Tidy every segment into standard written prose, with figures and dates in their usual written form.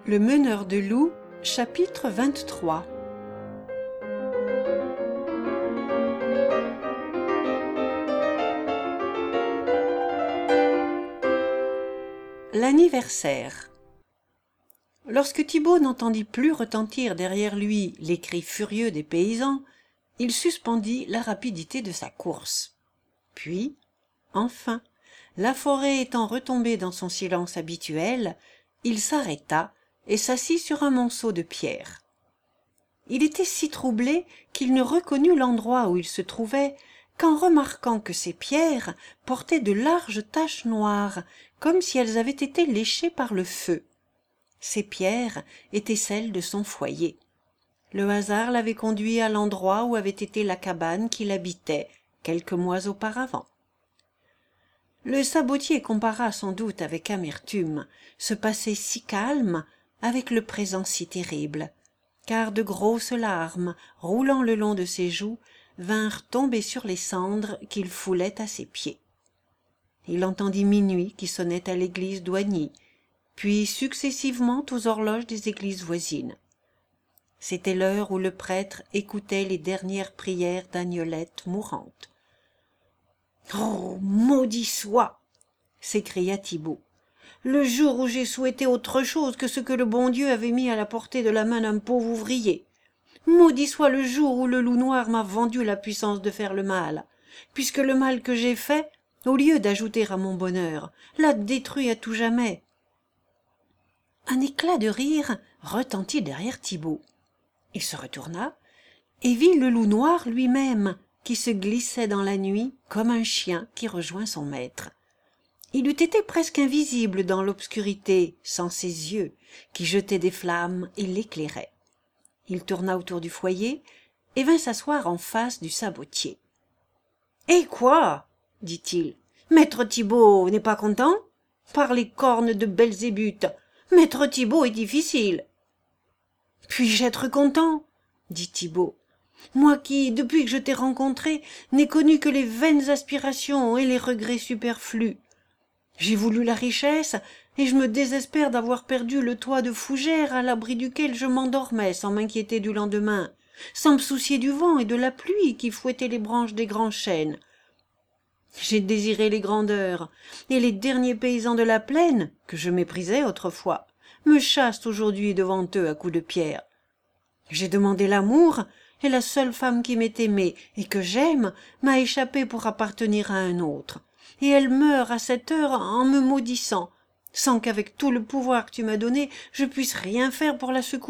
Le meneur de loups, chapitre 23. L'anniversaire. Lorsque Thibaut n'entendit plus retentir derrière lui les cris furieux des paysans, il suspendit la rapidité de sa course. Puis, enfin, la forêt étant retombée dans son silence habituel, il s'arrêta et s'assit sur un monceau de pierres. Il était si troublé qu'il ne reconnut l'endroit où il se trouvait qu'en remarquant que ces pierres portaient de larges taches noires, comme si elles avaient été léchées par le feu. Ces pierres étaient celles de son foyer. Le hasard l'avait conduit à l'endroit où avait été la cabane qu'il habitait quelques mois auparavant. Le sabotier compara sans doute avec amertume ce passé si calme avec le présent si terrible, car de grosses larmes, roulant le long de ses joues, vinrent tomber sur les cendres qu'il foulait à ses pieds. Il entendit minuit qui sonnait à l'église d'Oigny, puis successivement aux horloges des églises voisines. C'était l'heure où le prêtre écoutait les dernières prières d'Agnolette mourante. « Oh, maudit soit !» s'écria Thibaut. « Le jour où j'ai souhaité autre chose que ce que le bon Dieu avait mis à la portée de la main d'un pauvre ouvrier. Maudit soit le jour où le loup noir m'a vendu la puissance de faire le mal, puisque le mal que j'ai fait, au lieu d'ajouter à mon bonheur, l'a détruit à tout jamais. » Un éclat de rire retentit derrière Thibaut. Il se retourna et vit le loup noir lui-même qui se glissait dans la nuit comme un chien qui rejoint son maître. Il eût été presque invisible dans l'obscurité sans ses yeux qui jetaient des flammes et l'éclairaient. Il tourna autour du foyer et vint s'asseoir en face du sabotier. « Eh quoi ?» dit-il. « Maître Thibaut n'est pas content ? Par les cornes de Belzébuth, Maître Thibaut est difficile. »« Puis-je être content ?» dit Thibaut. « Moi qui, depuis que je t'ai rencontré, n'ai connu que les vaines aspirations et les regrets superflus. J'ai voulu la richesse, et je me désespère d'avoir perdu le toit de fougères à l'abri duquel je m'endormais sans m'inquiéter du lendemain, sans me soucier du vent et de la pluie qui fouettaient les branches des grands chênes. J'ai désiré les grandeurs, et les derniers paysans de la plaine, que je méprisais autrefois, me chassent aujourd'hui devant eux à coups de pierre. J'ai demandé l'amour, et la seule femme qui m'est aimée et que j'aime m'a échappé pour appartenir à un autre, et elle meurt à cette heure en me maudissant, sans qu'avec tout le pouvoir que tu m'as donné, je puisse rien faire pour la secourir. »«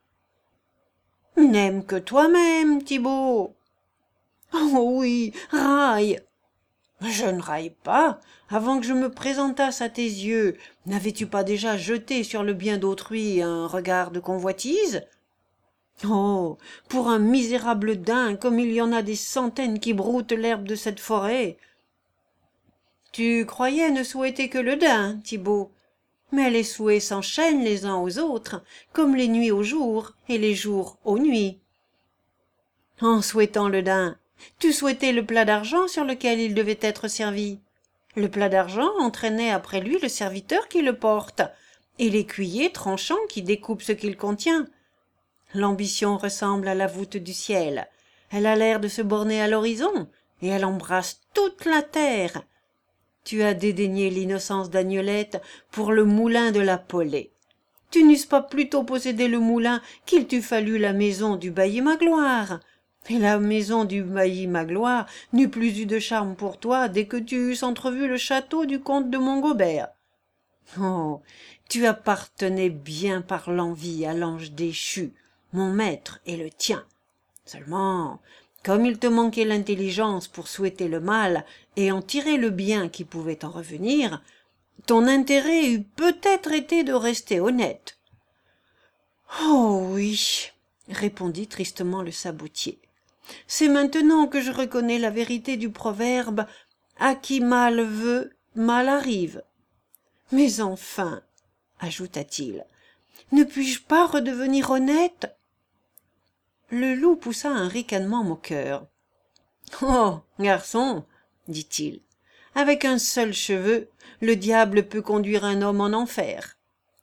N'aime que toi-même, Thibaut. »« Oh oui, raille. »« Je ne raille pas. Avant que je me présentasse à tes yeux, n'avais-tu pas déjà jeté sur le bien d'autrui un regard de convoitise ? Oh, pour un misérable daim comme il y en a des centaines qui broutent l'herbe de cette forêt. Tu croyais ne souhaiter que le daim, Thibaut, mais les souhaits s'enchaînent les uns aux autres, comme les nuits au jour et les jours aux nuits. En souhaitant le daim, tu souhaitais le plat d'argent sur lequel il devait être servi. Le plat d'argent entraînait après lui le serviteur qui le porte, et l'écuyer tranchant qui découpe ce qu'il contient. L'ambition ressemble à la voûte du ciel. Elle a l'air de se borner à l'horizon, et elle embrasse toute la terre. Tu as dédaigné l'innocence d'Agnolette pour le moulin de la Polée. Tu n'eusses pas plutôt possédé le moulin qu'il t'eût fallu la maison du bailli Magloire. Et la maison du bailli Magloire n'eût plus eu de charme pour toi dès que tu eusses entrevu le château du comte de Montgobert. Oh, tu appartenais bien par l'envie à l'ange déchu, mon maître et le tien. Seulement, comme il te manquait l'intelligence pour souhaiter le mal et en tirer le bien qui pouvait en revenir, ton intérêt eût peut-être été de rester honnête. « Oh oui, » répondit tristement le sabotier. « C'est maintenant que je reconnais la vérité du proverbe « À qui mal veut, mal arrive ». Mais enfin, ajouta-t-il, ne puis-je pas redevenir honnête ? » Le loup poussa un ricanement moqueur. « Oh, garçon, dit-il, avec un seul cheveu, le diable peut conduire un homme en enfer.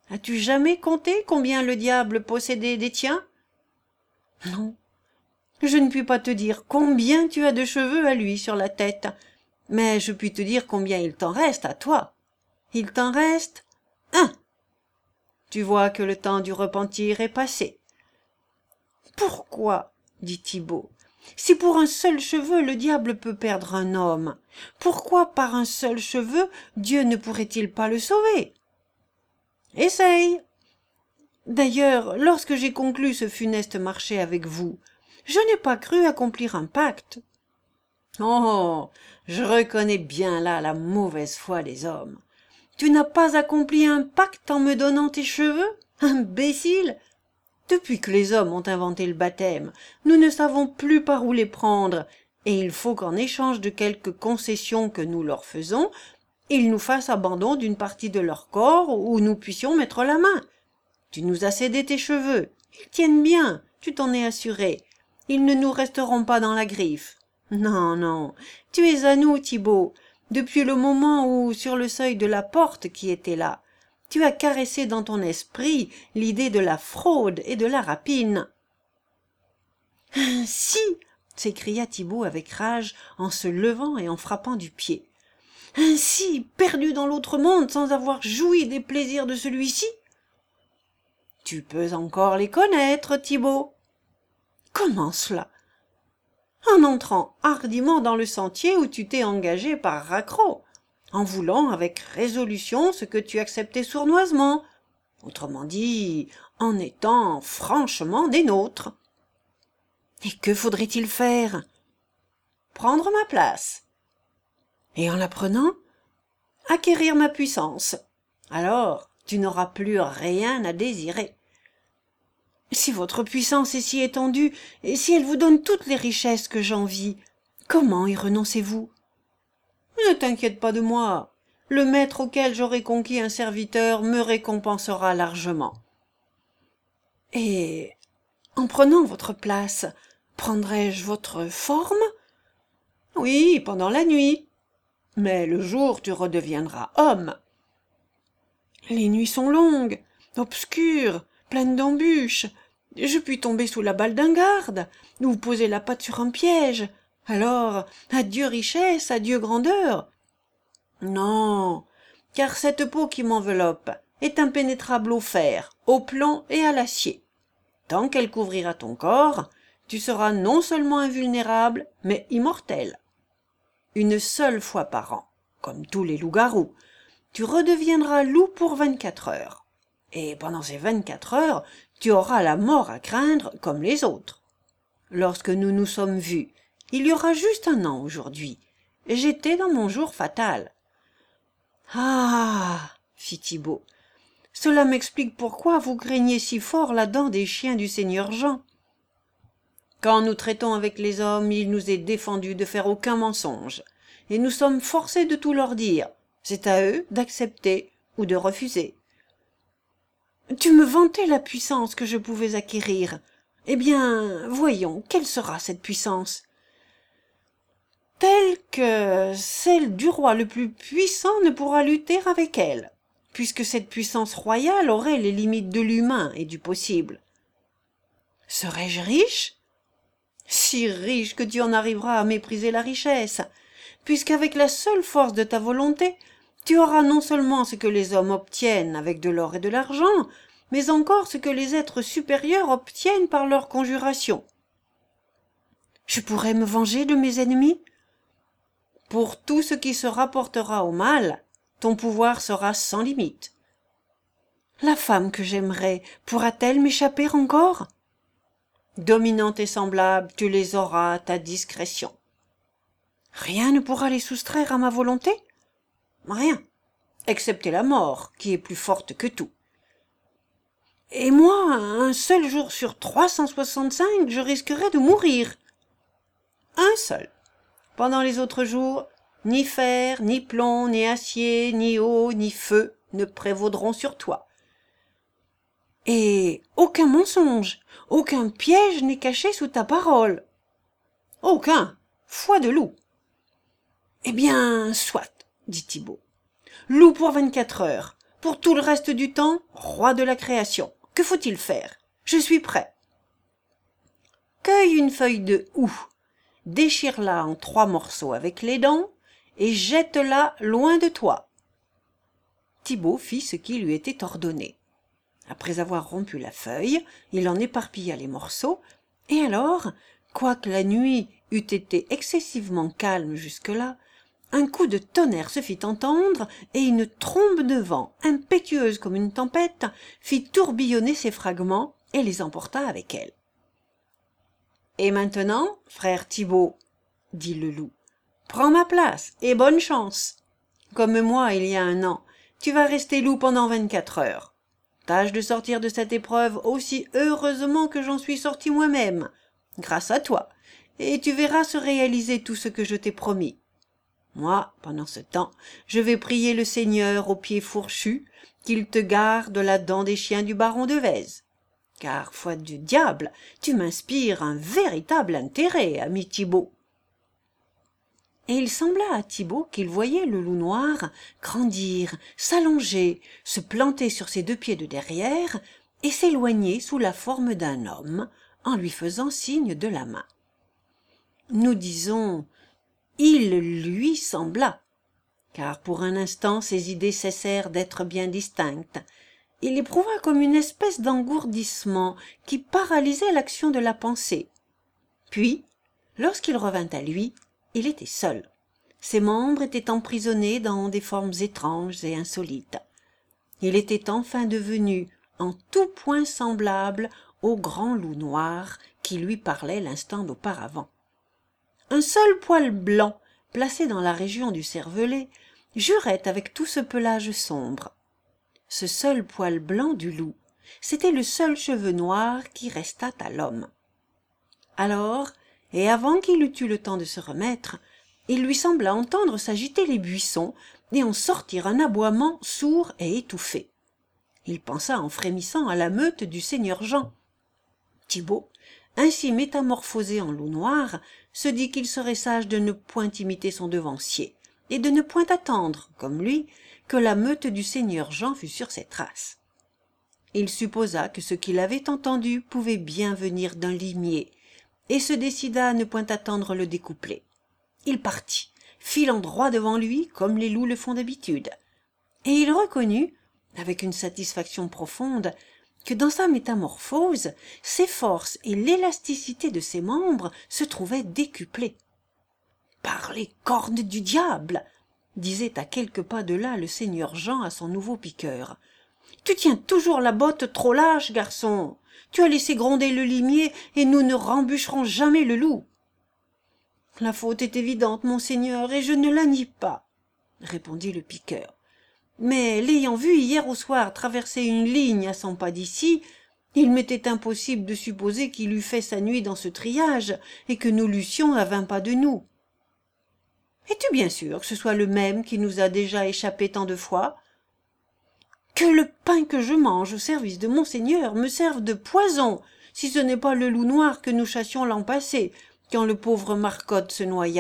As-tu jamais compté combien le diable possédait des tiens? Non. Je ne puis pas te dire combien tu as de cheveux à lui sur la tête, mais je puis te dire combien il t'en reste à toi. Il t'en reste un. Tu vois que le temps du repentir est passé. Pourquoi, dit Thibaut, si pour un seul cheveu le diable peut perdre un homme, pourquoi par un seul cheveu Dieu ne pourrait-il pas le sauver? Essaye. D'ailleurs, lorsque j'ai conclu ce funeste marché avec vous, je n'ai pas cru accomplir un pacte. Oh, je reconnais bien là la mauvaise foi des hommes. Tu n'as pas accompli un pacte en me donnant tes cheveux, imbécile? Depuis que les hommes ont inventé le baptême, nous ne savons plus par où les prendre, et il faut qu'en échange de quelques concessions que nous leur faisons, ils nous fassent abandon d'une partie de leur corps où nous puissions mettre la main. Tu nous as cédé tes cheveux, ils tiennent bien, tu t'en es assuré. Ils ne nous resteront pas dans la griffe. Non, non, tu es à nous, Thibaut, depuis le moment où, sur le seuil de la porte qui était là, tu as caressé dans ton esprit l'idée de la fraude et de la rapine. « Ainsi !» s'écria Thibaut avec rage en se levant et en frappant du pied. « Ainsi, perdu dans l'autre monde sans avoir joui des plaisirs de celui-ci !»« Tu peux encore les connaître, Thibaut. »« Comment cela ?» ?»« En entrant hardiment dans le sentier où tu t'es engagé par raccroc, en voulant avec résolution ce que tu acceptais sournoisement, autrement dit, en étant franchement des nôtres. » « Et que faudrait-il faire ? » ?»« Prendre ma place. » »« Et en la prenant ? » ?»« Acquérir ma puissance. Alors, tu n'auras plus rien à désirer. » »« Si votre puissance est si étendue, et si elle vous donne toutes les richesses que j'envie, comment y renoncez-vous ? » ?»« Ne t'inquiète pas de moi. Le maître auquel j'aurai conquis un serviteur me récompensera largement. » »« Et, en prenant votre place, prendrai-je votre forme ? » ?»« Oui, pendant la nuit. Mais le jour, tu redeviendras homme. » »« Les nuits sont longues, obscures, pleines d'embûches. Je puis tomber sous la balle d'un garde, ou poser la patte sur un piège. Alors, adieu richesse, adieu grandeur. Non, car cette peau qui m'enveloppe est impénétrable au fer, au plomb et à l'acier. Tant qu'elle couvrira ton corps, tu seras non seulement invulnérable, mais immortel. Une seule fois par an, comme tous les loups-garous, tu redeviendras loup pour 24 heures. Et pendant ces 24 heures, tu auras la mort à craindre comme les autres. Lorsque nous nous sommes vus, il y aura juste un an aujourd'hui. J'étais dans mon jour fatal. « Ah !» fit Thibaut. « Cela m'explique pourquoi vous craignez si fort la dent des chiens du seigneur Jean. Quand nous traitons avec les hommes, il nous est défendu de faire aucun mensonge, et nous sommes forcés de tout leur dire. C'est à eux d'accepter ou de refuser. Tu me vantais la puissance que je pouvais acquérir. Eh bien, voyons, quelle sera cette puissance ? Telle que celle du roi le plus puissant ne pourra lutter avec elle, puisque cette puissance royale aurait les limites de l'humain et du possible. Serais-je riche ? Si riche que tu en arriveras à mépriser la richesse, puisqu'avec la seule force de ta volonté, tu auras non seulement ce que les hommes obtiennent avec de l'or et de l'argent, mais encore ce que les êtres supérieurs obtiennent par leur conjuration. Je pourrais me venger de mes ennemis ? Pour tout ce qui se rapportera au mal, ton pouvoir sera sans limite. La femme que j'aimerais pourra-t-elle m'échapper encore ? Dominant tes semblables, tu les auras à ta discrétion. Rien ne pourra les soustraire à ma volonté ? Rien, excepté la mort, qui est plus forte que tout. Et moi, un seul jour sur 365, je risquerais de mourir. Un seul. Pendant les autres jours, ni fer, ni plomb, ni acier, ni eau, ni feu ne prévaudront sur toi. Et aucun mensonge, aucun piège n'est caché sous ta parole. Aucun, foi de loup. Eh bien, soit, dit Thibaut. Loup pour 24 heures, pour tout le reste du temps, roi de la création. Que faut-il faire? Je suis prêt. Cueille une feuille de houx, déchire-la en 3 morceaux avec les dents et jette-la loin de toi. Thibaut fit ce qui lui était ordonné. Après avoir rompu la feuille, il en éparpilla les morceaux, et alors, quoique la nuit eût été excessivement calme jusque-là, un coup de tonnerre se fit entendre, et une trombe de vent, impétueuse comme une tempête, fit tourbillonner ces fragments et les emporta avec elle. « Et maintenant, frère Thibaut, dit le loup, prends ma place et bonne chance. Comme moi il y a 1 an, tu vas rester loup pendant 24 heures. Tâche de sortir de cette épreuve aussi heureusement que j'en suis sorti moi-même, grâce à toi, et tu verras se réaliser tout ce que je t'ai promis. Moi, pendant ce temps, je vais prier le Seigneur aux pieds fourchus qu'il te garde la dent des chiens du baron de Vèze. Car, foi du diable, tu m'inspires un véritable intérêt, ami Thibaut. » Et il sembla à Thibaut qu'il voyait le loup noir grandir, s'allonger, se planter sur ses 2 pieds de derrière et s'éloigner sous la forme d'un homme en lui faisant signe de la main. Nous disons « il lui sembla », car pour un instant ses idées cessèrent d'être bien distinctes. Il éprouva comme une espèce d'engourdissement qui paralysait l'action de la pensée. Puis, lorsqu'il revint à lui, il était seul. Ses membres étaient emprisonnés dans des formes étranges et insolites. Il était enfin devenu en tout point semblable au grand loup noir qui lui parlait l'instant d'auparavant. Un seul poil blanc, placé dans la région du cervelet, jurait avec tout ce pelage sombre. Ce seul poil blanc du loup, c'était le seul cheveu noir qui restât à l'homme. Alors, et avant qu'il eût eu le temps de se remettre, il lui sembla entendre s'agiter les buissons et en sortir un aboiement sourd et étouffé. Il pensa en frémissant à la meute du seigneur Jean. Thibaut, ainsi métamorphosé en loup noir, se dit qu'il serait sage de ne point imiter son devancier et de ne point attendre, comme lui, que la meute du seigneur Jean fût sur ses traces. Il supposa que ce qu'il avait entendu pouvait bien venir d'un limier, et se décida à ne point attendre le découpler. Il partit, filant droit devant lui comme les loups le font d'habitude, et il reconnut, avec une satisfaction profonde, que dans sa métamorphose, ses forces et l'élasticité de ses membres se trouvaient décuplées. « Par les cornes du diable !» disait à quelques pas de là le seigneur Jean à son nouveau piqueur. « Tu tiens toujours la botte trop lâche, garçon. Tu as laissé gronder le limier et nous ne rembûcherons jamais le loup. »« La faute est évidente, monseigneur, et je ne la nie pas, » répondit le piqueur. « Mais l'ayant vu hier au soir traverser une ligne à 100 pas d'ici, il m'était impossible de supposer qu'il eût fait sa nuit dans ce triage et que nous l'eussions à 20 pas de nous. » « Es-tu bien sûr que ce soit le même qui nous a déjà échappé tant de fois ? Que le pain que je mange au service de monseigneur me serve de poison, si ce n'est pas le loup noir que nous chassions l'an passé, quand le pauvre Marcotte se noya. »«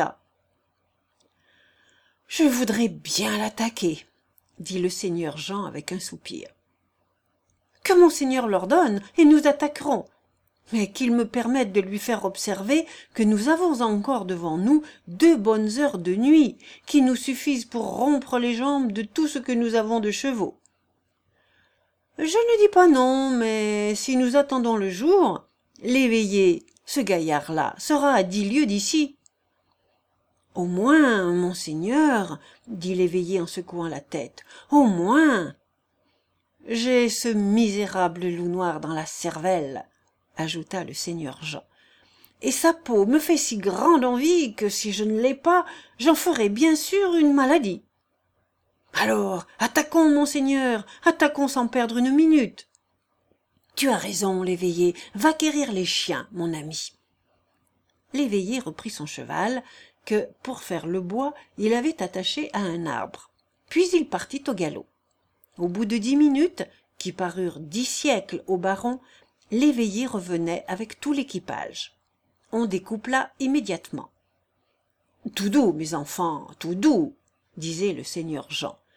Je voudrais bien l'attaquer, » dit le seigneur Jean avec un soupir. « Que monseigneur l'ordonne, et nous attaquerons. Mais qu'il me permette de lui faire observer que nous avons encore devant nous 2 bonnes heures de nuit, qui nous suffisent pour rompre les jambes de tout ce que nous avons de chevaux. Je ne dis pas non, mais si nous attendons le jour, l'éveillé, ce gaillard-là, sera à 10 lieues d'ici. »« Au moins, monseigneur, dit l'éveillé en secouant la tête, au moins. »« J'ai ce misérable loup noir dans la cervelle, » ajouta le seigneur Jean, « et sa peau me fait si grande envie que si je ne l'ai pas, j'en ferai bien sûr une maladie. Alors, attaquons, monseigneur, attaquons sans perdre une minute. »« Tu as raison, l'éveillé, va quérir les chiens, mon ami. » L'éveillé reprit son cheval, que, pour faire le bois, il avait attaché à un arbre, puis il partit au galop. Au bout de 10 minutes, qui parurent 10 siècles au baron, l'éveillé revenait avec tout l'équipage. On découpla immédiatement. « Tout doux, mes enfants, tout doux, » disait le seigneur Jean.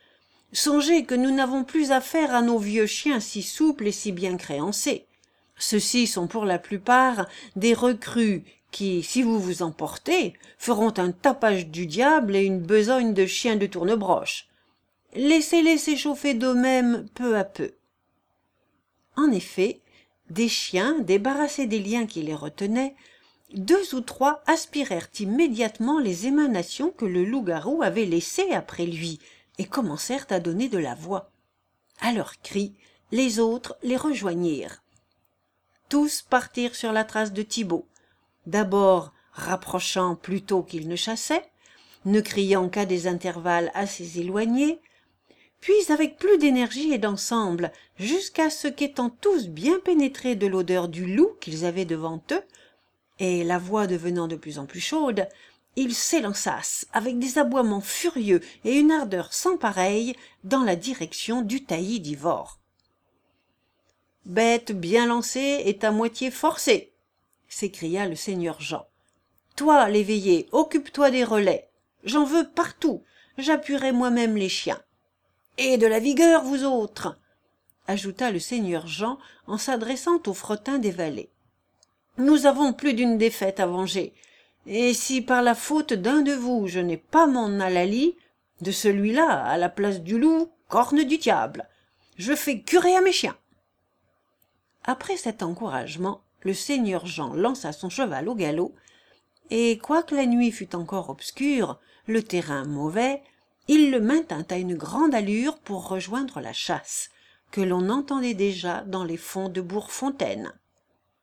Songez que nous n'avons plus affaire à nos vieux chiens si souples et si bien créancés. Ceux-ci sont pour la plupart des recrues qui, si vous vous emportez, feront un tapage du diable et une besogne de chien de tournebroche. Laissez-les s'échauffer d'eux-mêmes peu à peu. » En effet, des chiens, débarrassés des liens qui les retenaient, 2 ou 3 aspirèrent immédiatement les émanations que le loup-garou avait laissées après lui et commencèrent à donner de la voix. À leurs cris, les autres les rejoignirent. Tous partirent sur la trace de Thibaut, d'abord rapprochant plutôt qu'ils ne chassaient, ne criant qu'à des intervalles assez éloignés, puis avec plus d'énergie et d'ensemble, jusqu'à ce qu'étant tous bien pénétrés de l'odeur du loup qu'ils avaient devant eux, et la voix devenant de plus en plus chaude, ils s'élançassent avec des aboiements furieux et une ardeur sans pareille dans la direction du taillis d'Ivor. « Bête bien lancée est à moitié forcée !» s'écria le seigneur Jean. « Toi, l'éveillé, occupe-toi des relais. J'en veux partout. J'appuierai moi-même les chiens. Et de la vigueur, vous autres !» ajouta le seigneur Jean en s'adressant aux frettins des valets. « Nous avons plus d'une défaite à venger, et si par la faute d'un de vous je n'ai pas mon hallali, de celui-là à la place du loup, corne du diable, je fais curer à mes chiens. » Après cet encouragement, le seigneur Jean lança son cheval au galop, et quoique la nuit fût encore obscure, le terrain mauvais, il le maintint à une grande allure pour rejoindre la chasse, que l'on entendait déjà dans les fonds de Bourgfontaine.